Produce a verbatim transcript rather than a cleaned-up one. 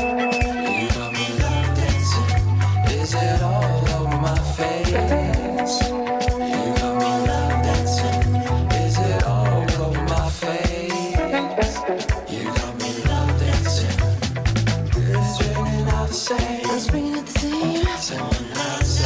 You got me love dancing. Is it all over my face? You got me love dancing. Is it all over my face? You got me love dancing. It's ringing out the same. It's ringing out the same. Someone else.